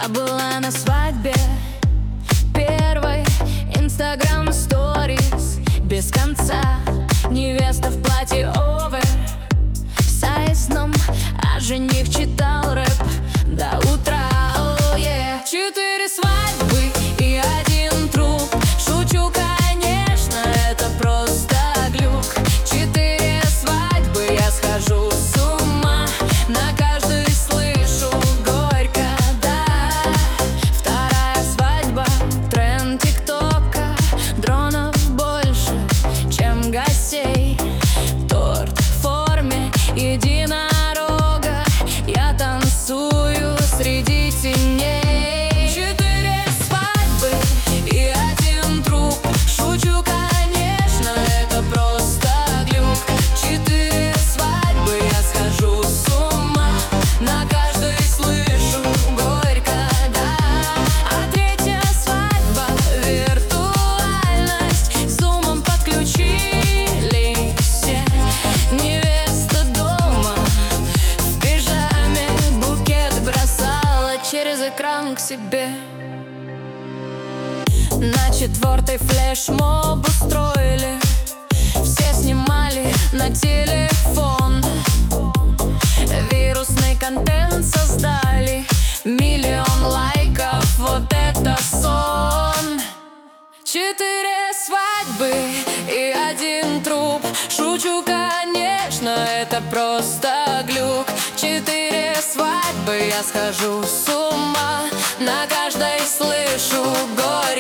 Я была на свадьбе первой, Instagram stories без конца. Невеста в платье овер сайзном, а жених читал рэп до утра. Oh, yeah. 4 свадьбы и 1 труп. Шучу, конечно, это просто глюк. 4 свадьбы, я схожу с ума. На каждой слышу горько, да. 2-я свадьба, тренд тиктока. Дронов больше, чем гостей. Торт в форме единорога. Я танцую среди теней. 4 свадьбы и 1 труп. Шучу, конечно, это просто глюк. 4 свадьбы, я схожу с ума. На каждой слышу горько, да. А 3-я свадьба, виртуальность. Зумом подключили все. Невеста дома в пижаме, букет бросала через экран к себе. На 4-й флешмоб устроили. Все снимали на телефон. Вирусный контент создали. 1 000 000 лайков, вот это сон. 4 свадьбы и 1 труп. Шучу, конечно, это просто глюк. 4 свадьбы, я схожу с ума. На каждой слышу горе.